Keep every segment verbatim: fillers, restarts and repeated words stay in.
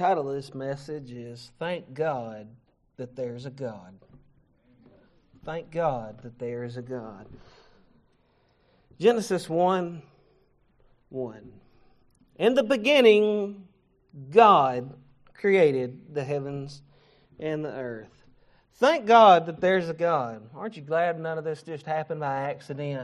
title of this message is Thank God That There's a God. Thank God that there is a God. Genesis one, one. In the beginning, God created the heavens and the earth. Thank God that there's a God. Aren't you glad none of this just happened by accident?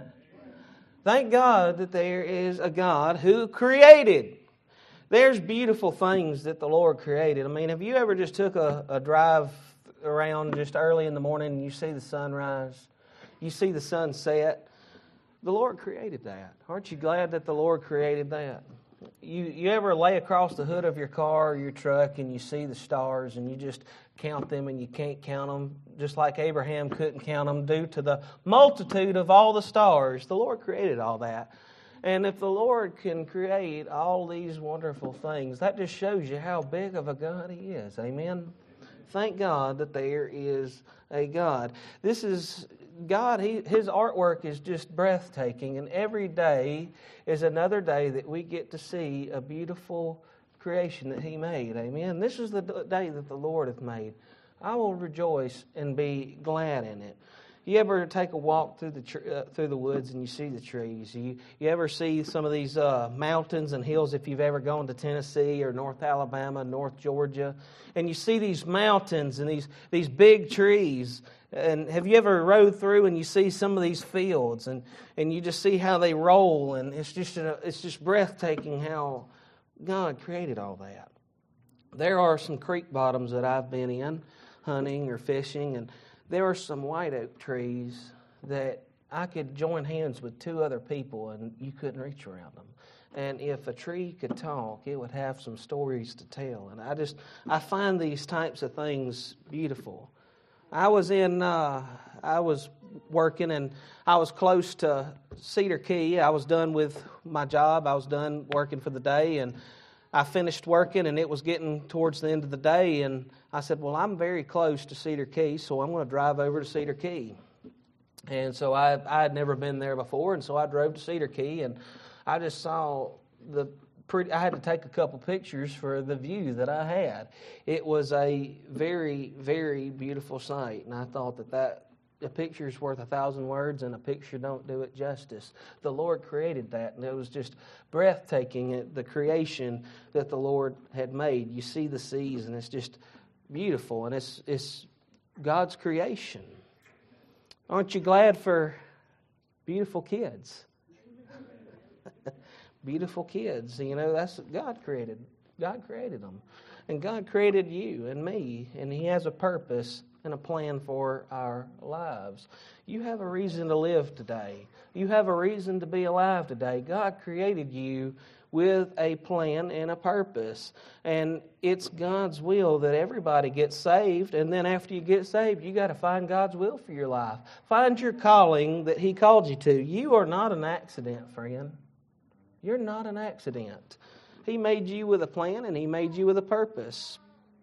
Thank God that there is a God who created. There's beautiful things that the Lord created. I mean, have you ever just took a, a drive around just early in the morning and you see the sunrise? You see the sunset? The Lord created that. Aren't you glad that the Lord created that? You you ever lay across the hood of your car or your truck and you see the stars and you just count them and you can't count them, just like Abraham couldn't count them due to the multitude of all the stars? The Lord created all that. And if the Lord can create all these wonderful things, that just shows you how big of a God He is. Amen? Thank God that there is a God. This is God, he, His artwork is just breathtaking, and every day is another day that we get to see a beautiful creation that He made. Amen? This is the day that the Lord hath made. I will rejoice and be glad in it. You ever take a walk through the tr- uh, through the woods and you see the trees? You you ever see some of these uh, mountains and hills if you've ever gone to Tennessee or North Alabama, North Georgia, and you see these mountains and these these big trees. And have you ever rode through and you see some of these fields and, and you just see how they roll, and it's just a, it's just breathtaking how God created all that. There are some creek bottoms that I've been in hunting or fishing, and there are some white oak trees that I could join hands with two other people and you couldn't reach around them. And if a tree could talk, it would have some stories to tell. And I just, I find these types of things beautiful. I was in, uh, I was working and I was close to Cedar Key. I was done with my job. I was done working for the day, and I finished working, and it was getting towards the end of the day, and I said, well, I'm very close to Cedar Key, so I'm going to drive over to Cedar Key. And so I, I had never been there before, and so I drove to Cedar Key, and I just saw the pretty, I had to take a couple pictures for the view that I had. It was a very, very beautiful sight, and I thought that that a picture's worth a thousand words, and a picture don't do it justice. The Lord created that, and it was just breathtaking, the creation that the Lord had made. You see the seas, and it's just beautiful, and it's it's God's creation. Aren't you glad for beautiful kids? Beautiful kids, you know, that's God created. God created them. And God created you and me, and He has a purpose and a plan for our lives. You have a reason to live today. You have a reason to be alive today. God created you with a plan and a purpose. And it's God's will that everybody gets saved. And then after you get saved, you got to find God's will for your life. Find your calling that He called you to. You are not an accident, friend. You're not an accident. He made you with a plan, and He made you with a purpose.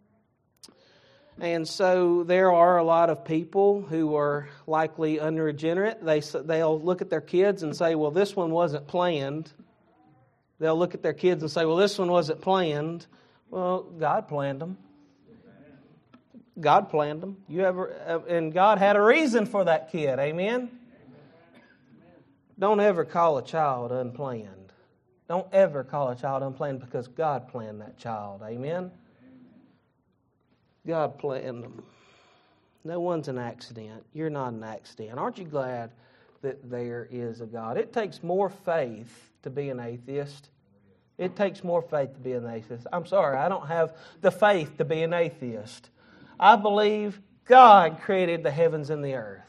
And so there are a lot of people who are likely unregenerate. They, they'll look at their kids and say, well, this one wasn't planned. They'll look at their kids and say, well, this one wasn't planned. Well, God planned them. God planned them. You ever, and God had a reason for that kid. Amen? Don't ever call a child unplanned. Don't ever call a child unplanned, because God planned that child. Amen? God planned them. No one's an accident. You're not an accident. Aren't you glad that there is a God? It takes more faith to be an atheist. It takes more faith to be an atheist. I'm sorry, I don't have the faith to be an atheist. I believe God created the heavens and the earth.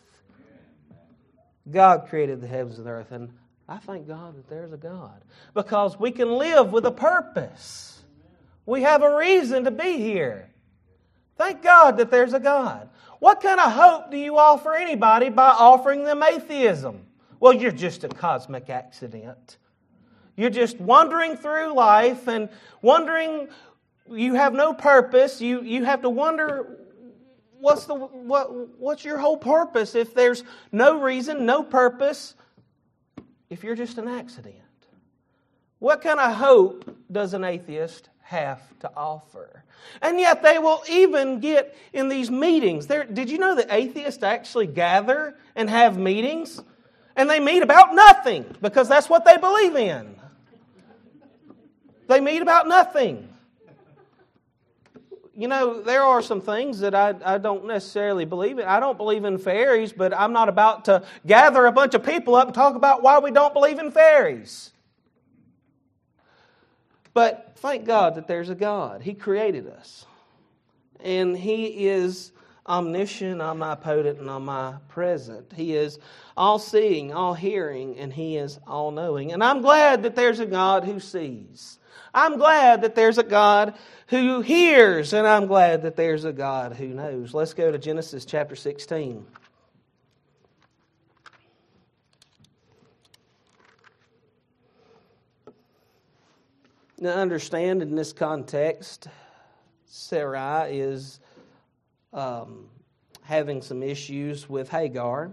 God created the heavens and the earth, and I thank God that there's a God, because we can live with a purpose. We have a reason to be here. Thank God that there's a God. What kind of hope do you offer anybody by offering them atheism? Well, you're just a cosmic accident. You're just wandering through life and wondering, you have no purpose. You you have to wonder, what's the what what's your whole purpose if there's no reason, no purpose, if you're just an accident? What kind of hope does an atheist have to offer. And yet they will even get in these meetings. There, did you know that atheists actually gather and have meetings? And they meet about nothing because that's what they believe in. They meet about nothing. You know, there are some things that I, I don't necessarily believe in. I don't believe in fairies, but I'm not about to gather a bunch of people up and talk about why we don't believe in fairies. But thank God that there's a God. He created us. And He is omniscient, omnipotent, and omnipresent. He is all-seeing, all-hearing, and He is all-knowing. And I'm glad that there's a God who sees. I'm glad that there's a God who hears, and I'm glad that there's a God who knows. Let's go to Genesis chapter sixteen. Now understand, in this context, Sarai is um, having some issues with Hagar.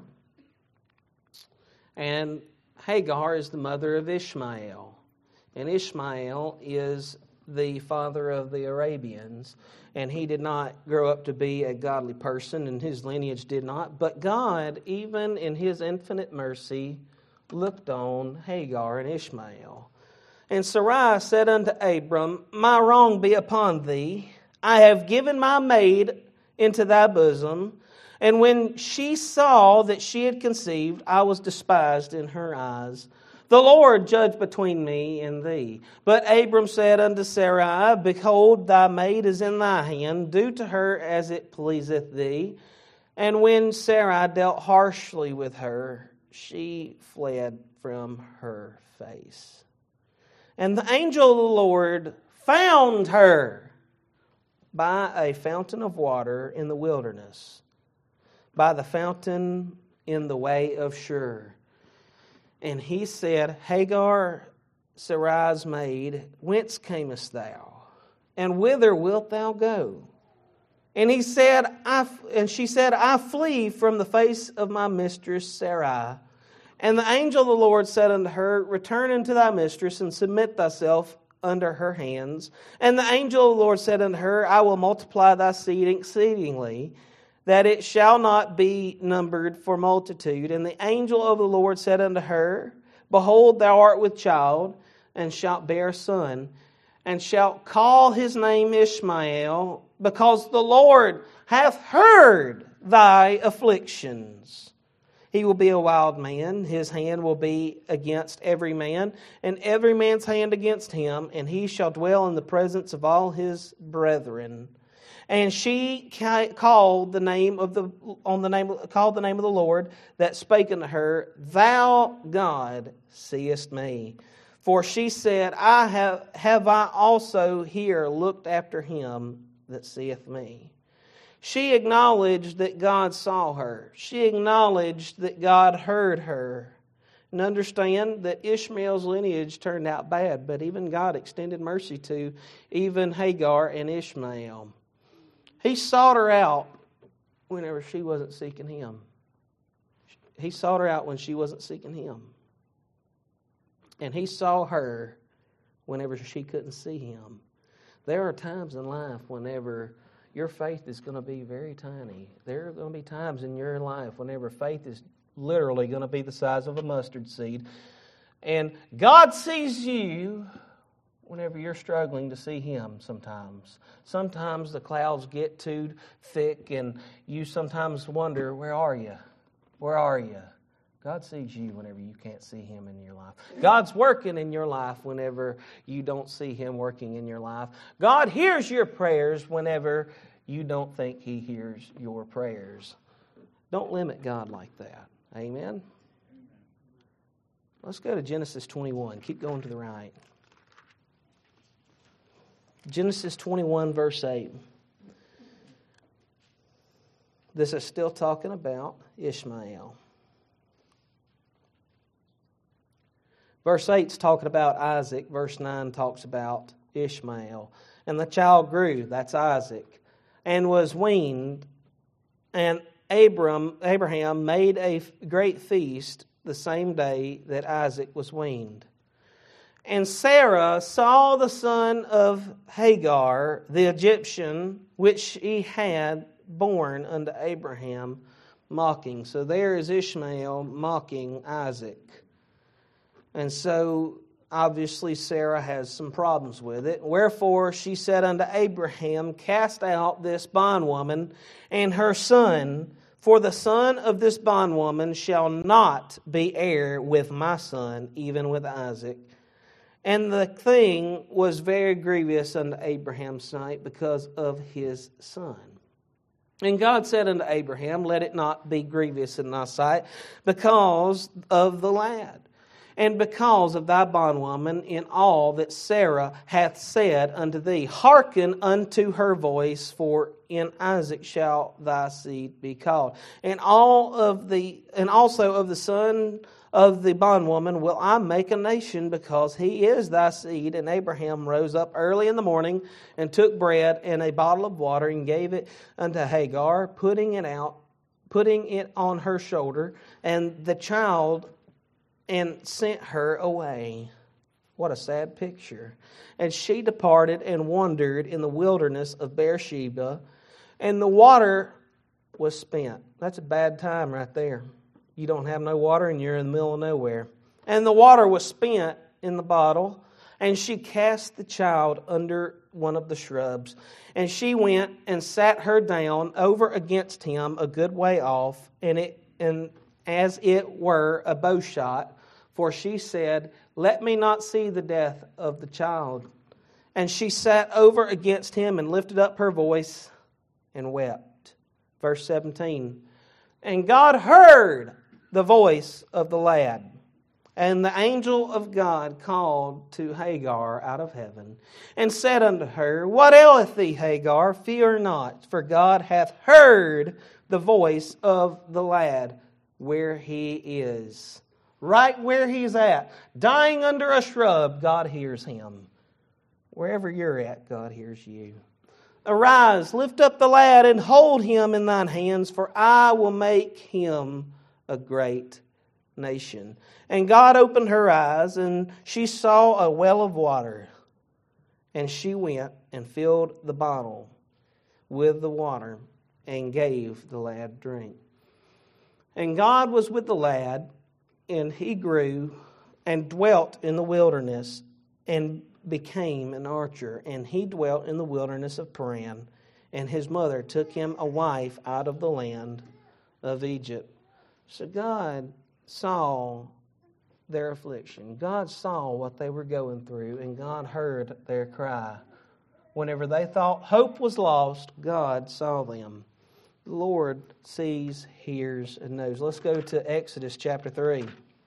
And Hagar is the mother of Ishmael. And Ishmael is the father of the Arabians. And he did not grow up to be a godly person, and his lineage did not. But God, even in His infinite mercy, looked on Hagar and Ishmael. And Sarai said unto Abram, My wrong be upon thee. I have given my maid into thy bosom. And when she saw that she had conceived, I was despised in her eyes. The Lord judge between me and thee. But Abram said unto Sarai, Behold, thy maid is in thy hand. Do to her as it pleaseth thee. And when Sarai dealt harshly with her, she fled from her face. And the angel of the Lord found her by a fountain of water in the wilderness, by the fountain in the way of Shur. And he said, Hagar, Sarai's maid, whence camest thou? And whither wilt thou go? And he said, I, and she said, I flee from the face of my mistress Sarai. And the angel of the Lord said unto her, Return unto thy mistress, and submit thyself under her hands. And the angel of the Lord said unto her, I will multiply thy seed exceedingly, that it shall not be numbered for multitude. And the angel of the Lord said unto her, Behold, thou art with child, and shalt bear a son, and shalt call his name Ishmael, because the Lord hath heard thy afflictions. He will be a wild man, his hand will be against every man, and every man's hand against him, and he shall dwell in the presence of all his brethren. And she called the name of the on the name called the name of the Lord that spake unto her, Thou God seest me. For she said, I have have I also here looked after him that seeth me. She acknowledged that God saw her. She acknowledged that God heard her. And understand that Ishmael's lineage turned out bad, but even God extended mercy to even Hagar and Ishmael. He sought her out whenever she wasn't seeking Him. He sought her out when she wasn't seeking Him. And He saw her whenever she couldn't see Him. There are times in life whenever your faith is going to be very tiny. There are going to be times in your life whenever faith is literally going to be the size of a mustard seed. And God sees you whenever you're struggling to see Him sometimes. Sometimes the clouds get too thick and you sometimes wonder, where are you? Where are you? God sees you whenever you can't see Him in your life. God's working in your life whenever you don't see Him working in your life. God hears your prayers whenever you don't think He hears your prayers. Don't limit God like that. Amen? Let's go to Genesis twenty-one. Keep going to the right. Genesis twenty-one, verse eight. This is still talking about Ishmael. Verse eight is talking about Isaac. Verse nine talks about Ishmael. And the child grew, that's Isaac, and was weaned. And Abram, Abraham made a great feast the same day that Isaac was weaned. And Sarah saw the son of Hagar, the Egyptian, which he had born unto Abraham, mocking. So there is Ishmael mocking Isaac. And so obviously Sarah has some problems with it. Wherefore she said unto Abraham, cast out this bondwoman and her son, for the son of this bondwoman shall not be heir with my son, even with Isaac. And the thing was very grievous unto Abraham's sight because of his son. And God said unto Abraham, let it not be grievous in thy sight because of the lad, and because of thy bondwoman in all that Sarah hath said unto thee. Hearken unto her voice, for in Isaac shall thy seed be called. And all of the and also of the son of the bondwoman will I make a nation, because he is thy seed. And Abraham rose up early in the morning, and took bread and a bottle of water, and gave it unto Hagar, putting it out, putting it on her shoulder, and the child, and sent her away. What a sad picture. And she departed and wandered in the wilderness of Beersheba, and the water was spent. That's a bad time right there. You don't have no water and you're in the middle of nowhere. And the water was spent in the bottle, and she cast the child under one of the shrubs. And she went and sat her down over against him a good way off, and it and as it were a bow shot, for she said, let me not see the death of the child. And she sat over against him and lifted up her voice and wept. Verse seventeen. And God heard the voice of the lad. And the angel of God called to Hagar out of heaven, and said unto her, what aileth thee, Hagar? Fear not, for God hath heard the voice of the lad where he is. Right where he's at, dying under a shrub, God hears him. Wherever you're at, God hears you. Arise, lift up the lad, and hold him in thine hands, for I will make him a great nation. And God opened her eyes, and she saw a well of water. And she went and filled the bottle with the water, and gave the lad drink. And God was with the lad, and he grew and dwelt in the wilderness, and became an archer. And he dwelt in the wilderness of Paran. And his mother took him a wife out of the land of Egypt. So God saw their affliction. God saw what they were going through, and God heard their cry. Whenever they thought hope was lost, God saw them. The Lord sees, hears, and knows. Let's go to Exodus chapter three.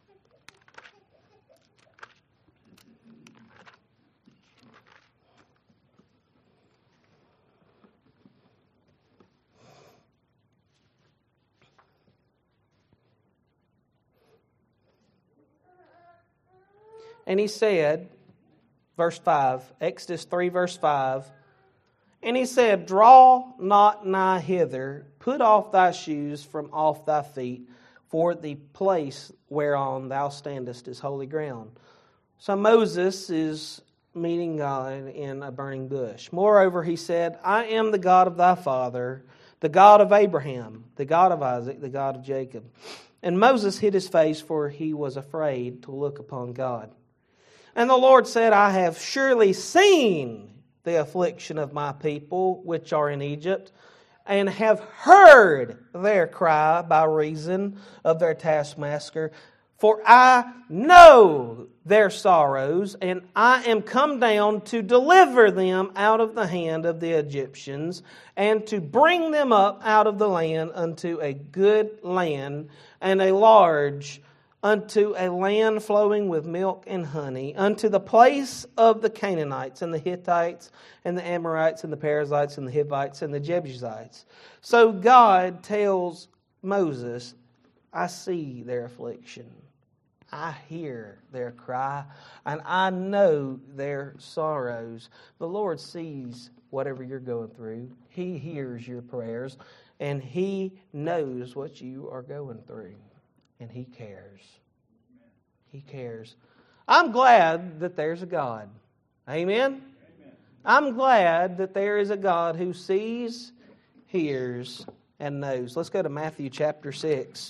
And he said, verse five, Exodus three, verse five, and he said, draw not nigh hither, put off thy shoes from off thy feet, for the place whereon thou standest is holy ground. So Moses is meeting God in a burning bush. Moreover, he said, I am the God of thy father, the God of Abraham, the God of Isaac, the God of Jacob. And Moses hid his face, for he was afraid to look upon God. And the Lord said, I have surely seen the affliction of my people which are in Egypt, and have heard their cry by reason of their taskmaster. For I know their sorrows, and I am come down to deliver them out of the hand of the Egyptians, and to bring them up out of the land unto a good land, and a large, unto a land flowing with milk and honey, unto the place of the Canaanites, and the Hittites, and the Amorites, and the Perizzites, and the Hivites, and the Jebusites. So God tells Moses, I see their affliction. I hear their cry, and I know their sorrows. The Lord sees whatever you're going through. He hears your prayers, and He knows what you are going through, and He cares. He cares. I'm glad that there's a God. Amen? Amen? I'm glad that there is a God who sees, hears, and knows. Let's go to Matthew chapter six.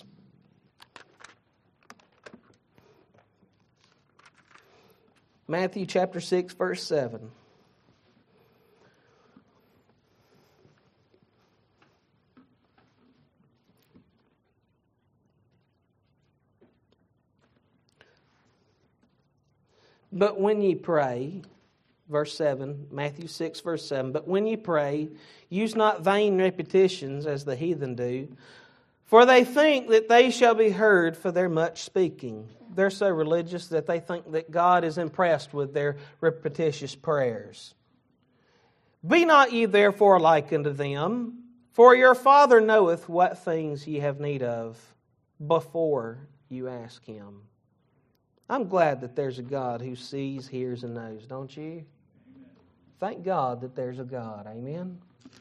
Matthew chapter six, verse seven. But when ye pray, verse seven, Matthew six, verse seven, but when ye pray, use not vain repetitions as the heathen do, for they think that they shall be heard for their much speaking. They're so religious that they think that God is impressed with their repetitious prayers. Be not ye therefore like unto them, for your Father knoweth what things ye have need of before you ask Him. I'm glad that there's a God who sees, hears, and knows, don't you? Amen. Thank God that there's a God. Amen?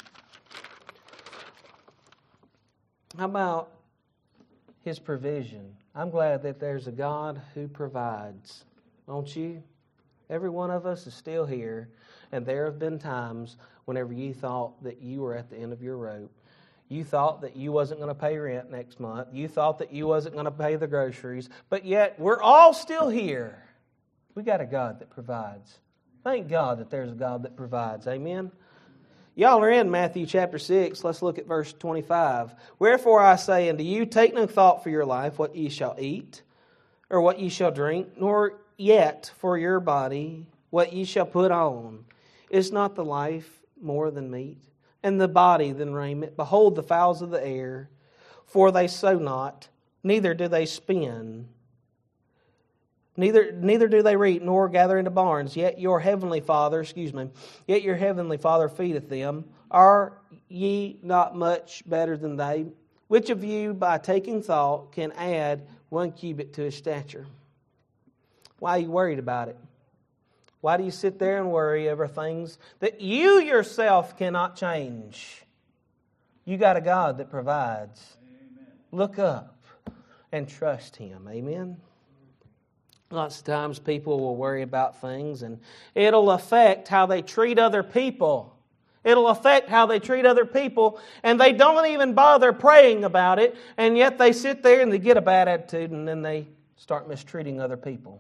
How about His provision? I'm glad that there's a God who provides, don't you? Every one of us is still here, and there have been times whenever you thought that you were at the end of your rope. You thought that you wasn't going to pay rent next month. You thought that you wasn't going to pay the groceries. But yet, we're all still here. We got a God that provides. Thank God that there's a God that provides. Amen? Y'all are in Matthew chapter six. Let's look at verse twenty-five. Wherefore I say unto you, take no thought for your life, what ye shall eat, or what ye shall drink, nor yet for your body, what ye shall put on. Is not the life more than meat, and the body than raiment? Behold the fowls of the air, for they sow not, neither do they spin, neither neither do they reap, nor gather into barns. Yet your heavenly Father, excuse me, yet your heavenly Father feedeth them. Are ye not much better than they? Which of you, by taking thought, can add one cubit to his stature? Why are you worried about it? Why do you sit there and worry over things that you yourself cannot change? You got a God that provides. Amen. Look up and trust Him. Amen? Lots of times people will worry about things, and it'll affect how they treat other people. It'll affect how they treat other people, and they don't even bother praying about it, and yet they sit there and they get a bad attitude, and then they start mistreating other people.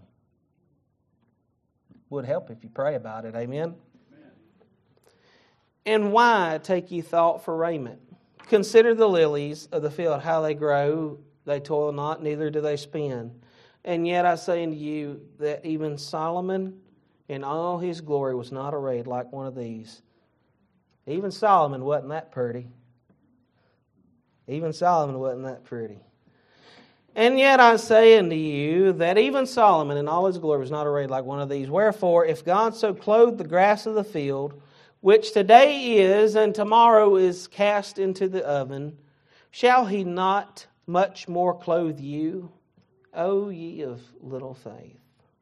Would help if you pray about it. Amen? Amen? And why take ye thought for raiment? Consider the lilies of the field, how they grow. They toil not, neither do they spin. And yet I say unto you that even Solomon in all his glory was not arrayed like one of these. Even Solomon wasn't that pretty. Even Solomon wasn't that pretty. And yet I say unto you that even Solomon in all his glory was not arrayed like one of these. Wherefore, if God so clothed the grass of the field, which today is and tomorrow is cast into the oven, shall He not much more clothe you, O ye of little faith?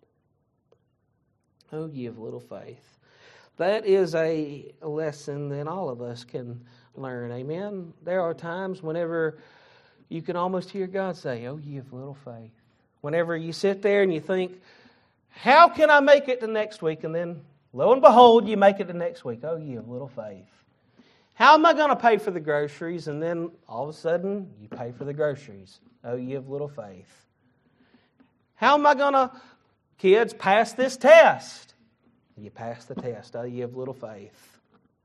O ye of little faith. That is a lesson that all of us can learn. Amen? There are times whenever you can almost hear God say, "Oh, ye of little faith." Whenever you sit there and you think, how can I make it to next week? And then, lo and behold, you make it to next week. Oh, ye of little faith. How am I going to pay for the groceries? And then, all of a sudden, you pay for the groceries. Oh, ye of little faith. How am I going to, kids, pass this test? You pass the test. Oh, ye of little faith.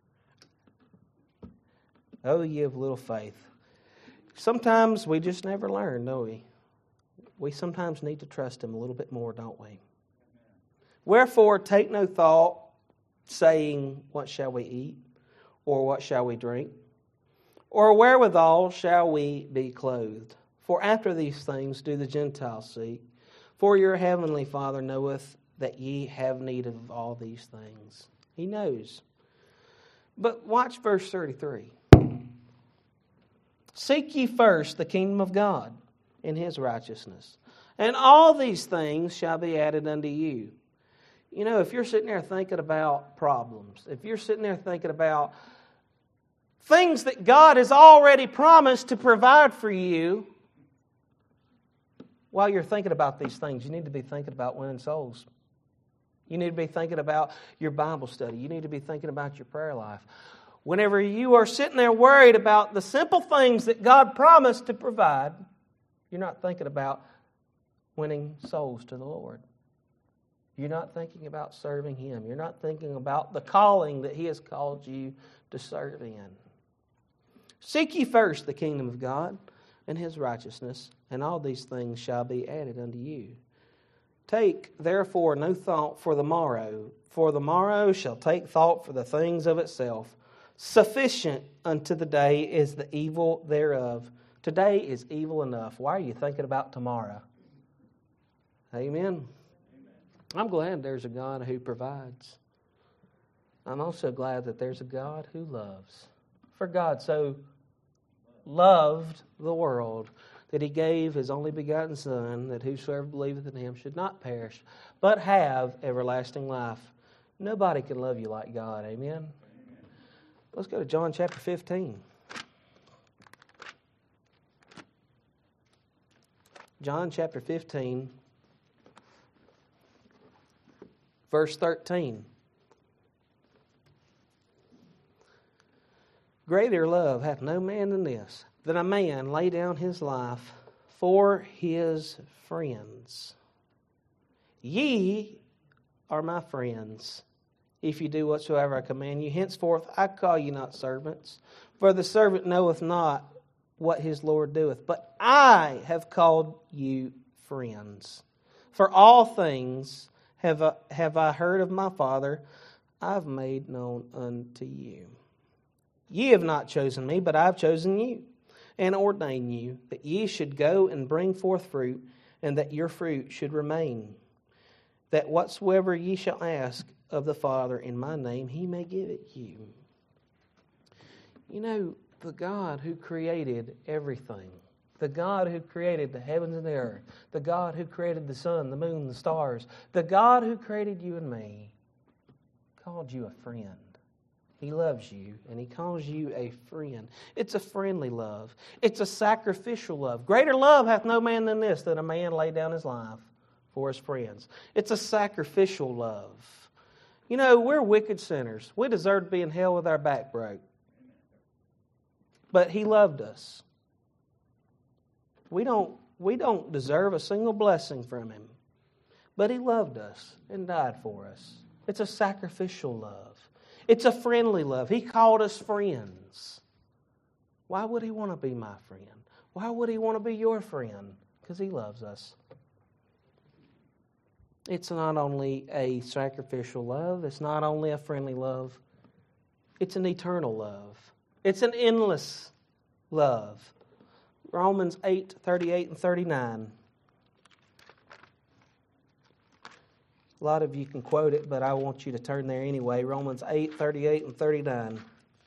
Oh, ye of little faith. Sometimes we just never learn, don't we? We sometimes need to trust Him a little bit more, don't we? Wherefore, take no thought, saying, what shall we eat? Or what shall we drink? Or wherewithal shall we be clothed? For after these things do the Gentiles seek. For your heavenly Father knoweth that ye have need of all these things. He knows. But watch verse thirty-three. Seek ye first the kingdom of God and His righteousness, and all these things shall be added unto you. You know, if you're sitting there thinking about problems, if you're sitting there thinking about things that God has already promised to provide for you, while you're thinking about these things, you need to be thinking about winning souls. You need to be thinking about your Bible study. You need to be thinking about your prayer life. Whenever you are sitting there worried about the simple things that God promised to provide, you're not thinking about winning souls to the Lord. You're not thinking about serving Him. You're not thinking about the calling that He has called you to serve in. Seek ye first the kingdom of God and His righteousness, and all these things shall be added unto you. Take therefore no thought for the morrow, for the morrow shall take thought for the things of itself. Sufficient unto the day is the evil thereof. Today is evil enough. Why are you thinking about tomorrow? Amen. I'm glad there's a God who provides. I'm also glad that there's a God who loves. For God so loved the world that He gave His only begotten Son, that whosoever believeth in Him should not perish, but have everlasting life. Nobody can love you like God. Amen? Let's go to John chapter fifteen. John chapter fifteen, verse thirteen. Greater love hath no man than this, that a man lay down his life for his friends. Ye are my friends, if you do whatsoever I command you. Henceforth I call you not servants, for the servant knoweth not what his Lord doeth, but I have called you friends. For all things have I, have I heard of my Father, I've made known unto you. Ye have not chosen me, but I have chosen you, and ordained you, that ye should go and bring forth fruit, and that your fruit should remain, that whatsoever ye shall ask of the Father in my name, He may give it you. You know, the God who created everything, the God who created the heavens and the earth, the God who created the sun, the moon, the stars, the God who created you and me, called you a friend. He loves you, and He calls you a friend. It's a friendly love. It's a sacrificial love. Greater love hath no man than this, that a man lay down his life for his friends. It's a sacrificial love. You know, we're wicked sinners. We deserve to be in hell with our back broke. But He loved us. We don't, we don't deserve a single blessing from Him. But He loved us and died for us. It's a sacrificial love. It's a friendly love. He called us friends. Why would He want to be my friend? Why would He want to be your friend? Because He loves us. It's not only a sacrificial love. It's not only a friendly love. It's an eternal love. It's an endless love. Romans eight, thirty-eight and thirty-nine. A lot of you can quote it, but I want you to turn there anyway. Romans eight, thirty-eight and thirty-nine.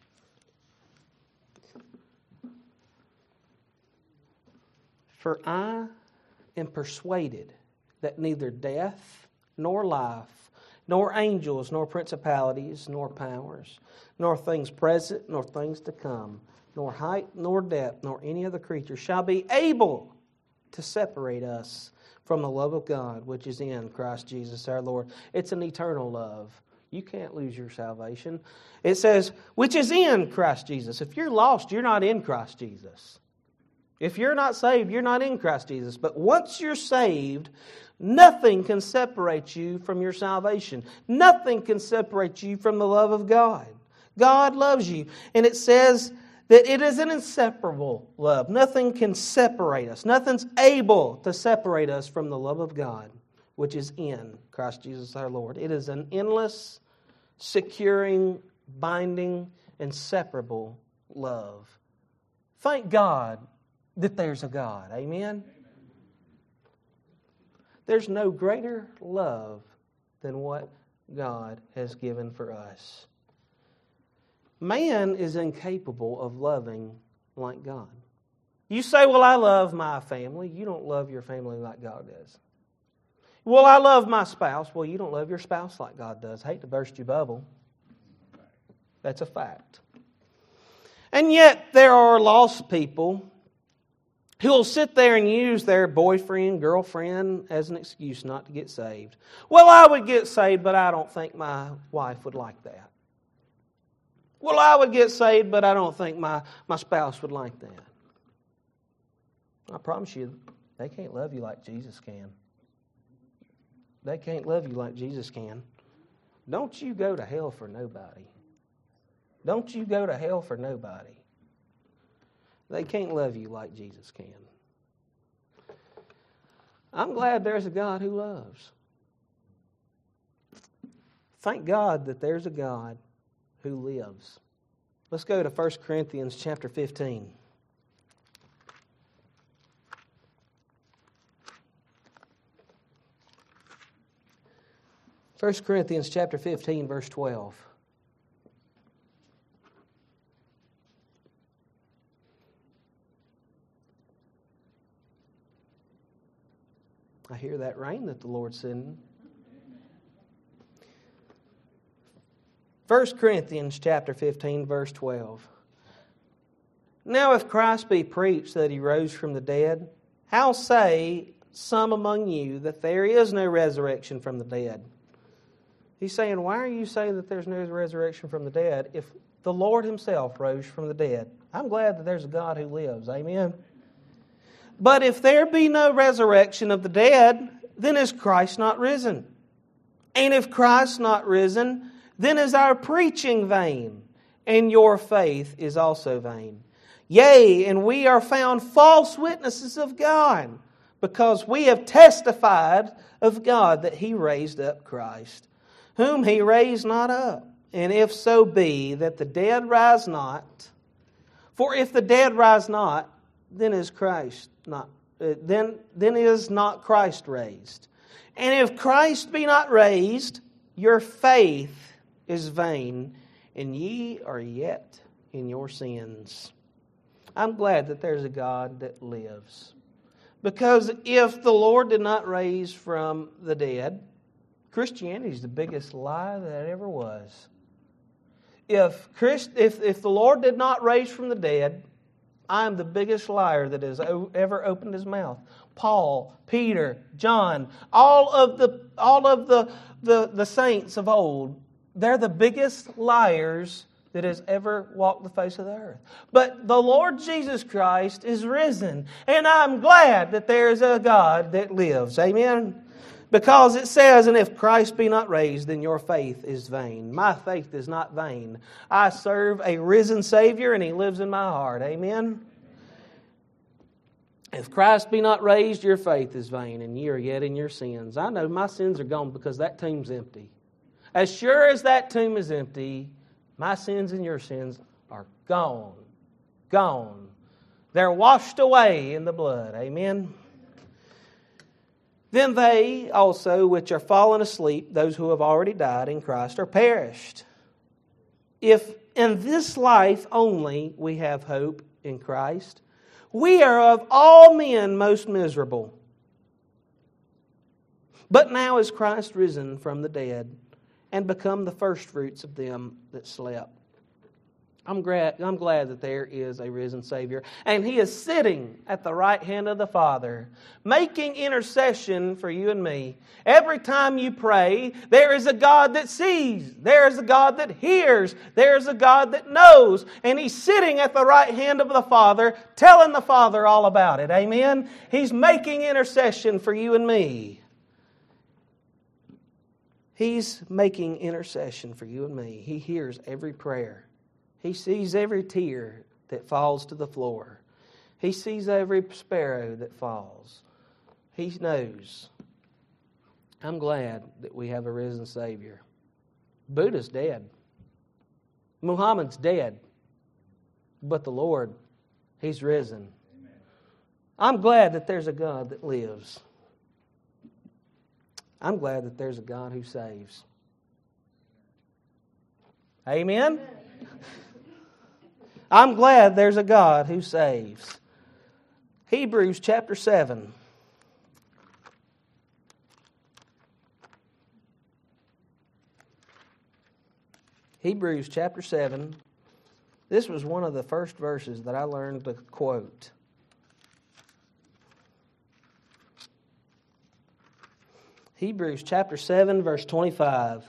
For I am persuaded that neither death, nor life, nor angels, nor principalities, nor powers, nor things present, nor things to come, nor height, nor depth, nor any other creature shall be able to separate us from the love of God, which is in Christ Jesus our Lord. It's an eternal love. You can't lose your salvation. It says, which is in Christ Jesus. If you're lost, you're not in Christ Jesus. If you're not saved, you're not in Christ Jesus. But once you're saved, nothing can separate you from your salvation. Nothing can separate you from the love of God. God loves you. And it says that it is an inseparable love. Nothing can separate us. Nothing's able to separate us from the love of God, which is in Christ Jesus our Lord. It is an endless, securing, binding, inseparable love. Thank God that there's a God. Amen? There's no greater love than what God has given for us. Man is incapable of loving like God. You say, well, I love my family. You don't love your family like God does. Well, I love my spouse. Well, you don't love your spouse like God does. I hate to burst your bubble. That's a fact. And yet there are lost people who'll sit there and use their boyfriend, girlfriend as an excuse not to get saved. Well, I would get saved, but I don't think my wife would like that. Well, I would get saved, but I don't think my, my spouse would like that. I promise you, they can't love you like Jesus can. They can't love you like Jesus can. Don't you go to hell for nobody. Don't you go to hell for nobody. They can't love you like Jesus can. I'm glad there's a God who loves. Thank God that there's a God who lives. Let's go to First Corinthians chapter fifteen. First Corinthians chapter fifteen, verse twelve. I hear that rain that the Lord's sending. First Corinthians chapter fifteen, verse twelve. Now if Christ be preached that he rose from the dead, how say some among you that there is no resurrection from the dead? He's saying, why are you saying that there's no resurrection from the dead if the Lord himself rose from the dead? I'm glad that there's a God who lives. Amen. But if there be no resurrection of the dead, then is Christ not risen? And if Christ not risen, then is our preaching vain, and your faith is also vain. Yea, and we are found false witnesses of God, because we have testified of God that he raised up Christ, whom he raised not up. And if so be that the dead rise not, for if the dead rise not, then is Christ not uh, then then is not Christ raised. And if Christ be not raised, your faith is vain, and ye are yet in your sins. I'm glad that there's a God that lives. Because if the Lord did not raise from the dead, Christianity is the biggest lie that ever was. If Christ, if if the Lord did not raise from the dead, I am the biggest liar that has ever opened his mouth. Paul, Peter, John, all of the all of the, the, the saints of old, they're the biggest liars that has ever walked the face of the earth. But the Lord Jesus Christ is risen, and I'm glad that there is a God that lives. Amen? Because it says, and if Christ be not raised, then your faith is vain. My faith is not vain. I serve a risen Savior, and he lives in my heart. Amen? If Christ be not raised, your faith is vain, and ye are yet in your sins. I know my sins are gone because that tomb's empty. As sure as that tomb is empty, my sins and your sins are gone. Gone. They're washed away in the blood. Amen? Then they also which are fallen asleep, those who have already died in Christ, are perished. If in this life only we have hope in Christ, we are of all men most miserable. But now is Christ risen from the dead and become the firstfruits of them that slept. I'm glad, I'm glad that there is a risen Savior. And he is sitting at the right hand of the Father, making intercession for you and me. Every time you pray, there is a God that sees. There is a God that hears. There is a God that knows. And he's sitting at the right hand of the Father, telling the Father all about it. Amen? He's making intercession for you and me. He's making intercession for you and me. He hears every prayer. He sees every tear that falls to the floor. He sees every sparrow that falls. He knows. I'm glad that we have a risen Savior. Buddha's dead. Muhammad's dead. But the Lord, he's risen. I'm glad that there's a God that lives. I'm glad that there's a God who saves. Amen? I'm glad there's a God who saves. Hebrews chapter seven. Hebrews chapter seven. This was one of the first verses that I learned to quote. Hebrews chapter seven, verse twenty-five.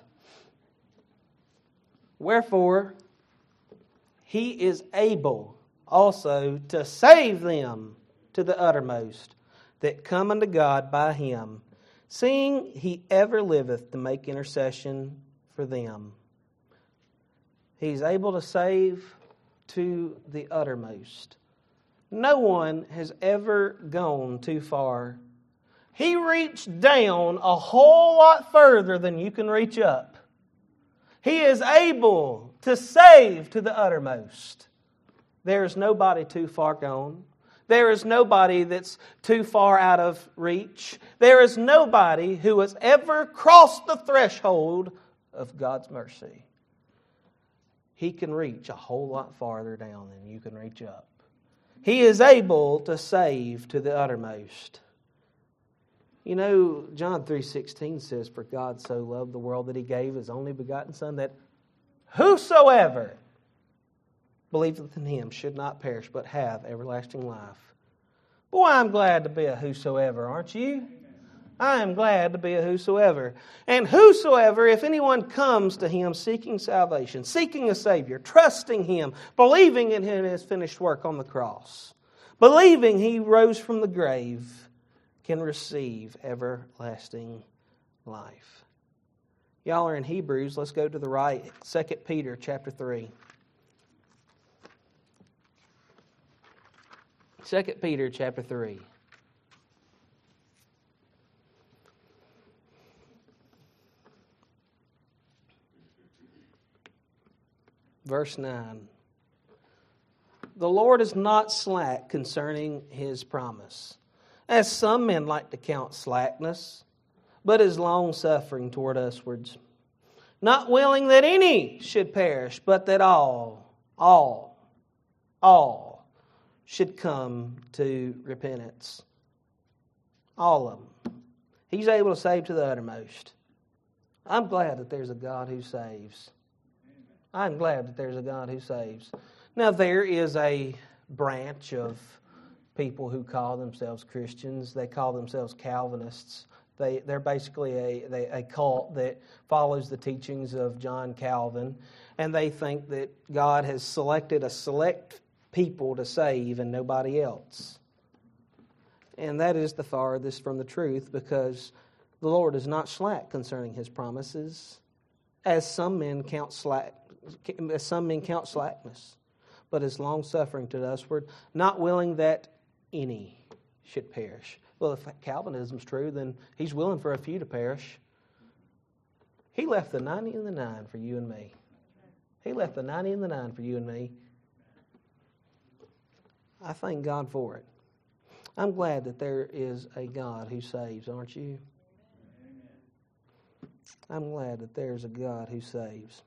Wherefore, he is able also to save them to the uttermost that come unto God by him, seeing he ever liveth to make intercession for them. He's able to save to the uttermost. No one has ever gone too far. He reached down a whole lot further than you can reach up. He is able to save to the uttermost. There is nobody too far gone. There is nobody that's too far out of reach. There is nobody who has ever crossed the threshold of God's mercy. He can reach a whole lot farther down than you can reach up. He is able to save to the uttermost. You know, John three sixteen says, "For God so loved the world that He gave His only begotten Son, that whosoever believeth in Him should not perish, but have everlasting life." Boy, I'm glad to be a whosoever, aren't you? I am glad to be a whosoever. And whosoever, if anyone comes to Him seeking salvation, seeking a Savior, trusting Him, believing in His finished work on the cross, believing He rose from the grave, can receive everlasting life. Y'all are in Hebrews. Let's go to the right. Second Peter chapter three. Second Peter chapter three. Verse nine. The Lord is not slack concerning His promise, as some men like to count slackness, but is long-suffering toward uswards, not willing that any should perish, but that all, all, all should come to repentance. All of them. He's able to save to the uttermost. I'm glad that there's a God who saves. I'm glad that there's a God who saves. Now, there is a branch of people who call themselves Christians. They call themselves Calvinists. They, they're basically a, they, a cult that follows the teachings of John Calvin. And they think that God has selected a select people to save and nobody else. And that is the farthest from the truth, because the Lord is not slack concerning His promises, as some men count slack, as some men count slackness, but is long-suffering to usward, not willing that any should perish. Well, if Calvinism's true, then He's willing for a few to perish. He left the ninety and the nine for you and me. He left the ninety and the nine for you and me. I thank God for it. I'm glad that there is a God who saves, aren't you? I'm glad that there's a God who saves.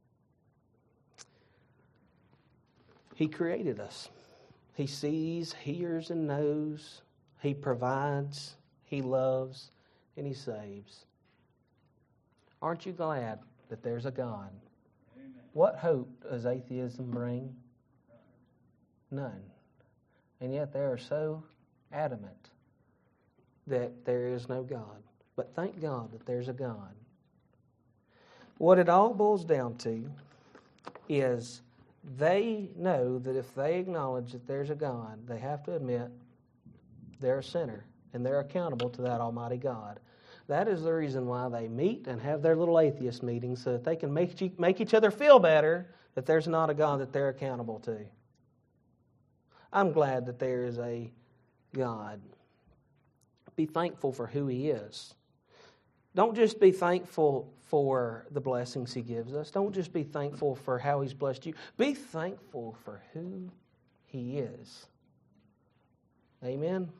He created us. He sees, hears, and knows. He provides, He loves, and He saves. Aren't you glad that there's a God? Amen. What hope does atheism bring? None. And yet they are so adamant that there is no God. But thank God that there's a God. What it all boils down to is they know that if they acknowledge that there's a God, they have to admit they're a sinner and they're accountable to that Almighty God. That is the reason why they meet and have their little atheist meetings, so that they can make, make each other feel better that there's not a God that they're accountable to. I'm glad that there is a God. Be thankful for who He is. Don't just be thankful for the blessings He gives us. Don't just be thankful for how He's blessed you. Be thankful for who He is. Amen? Amen.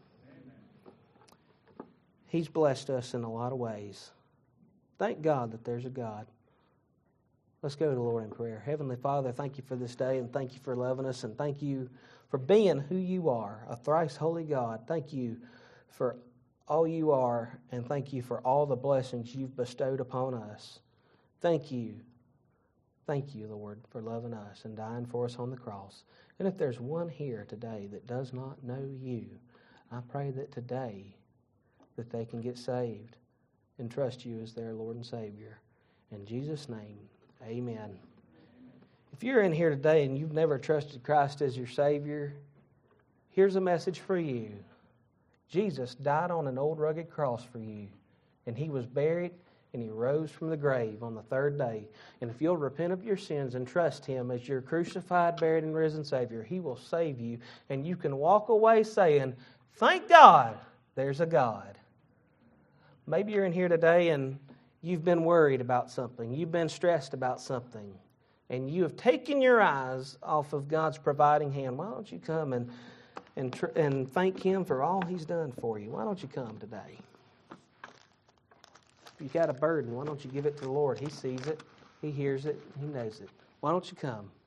He's blessed us in a lot of ways. Thank God that there's a God. Let's go to the Lord in prayer. Heavenly Father, thank You for this day, and thank You for loving us, and thank You for being who You are, a thrice holy God. Thank You for all You are, and thank You for all the blessings You've bestowed upon us. Thank You. Thank You, Lord, for loving us and dying for us on the cross. And if there's one here today that does not know You, I pray that today that they can get saved. and trust you as their Lord and Savior. In Jesus' name, amen. If you're in here today and you've never trusted Christ as your Savior, here's a message for you. Jesus died on an old rugged cross for you, and He was buried, and He rose from the grave on the third day. And if you'll repent of your sins and trust Him as your crucified, buried, and risen Savior, He will save you, and you can walk away saying, thank God there's a God. Maybe you're in here today and you've been worried about something. You've been stressed about something. And you have taken your eyes off of God's providing hand. Why don't you come and, and, tr- and thank Him for all He's done for you? Why don't you come today? If you've got a burden, why don't you give it to the Lord? He sees it. He hears it. He knows it. Why don't you come?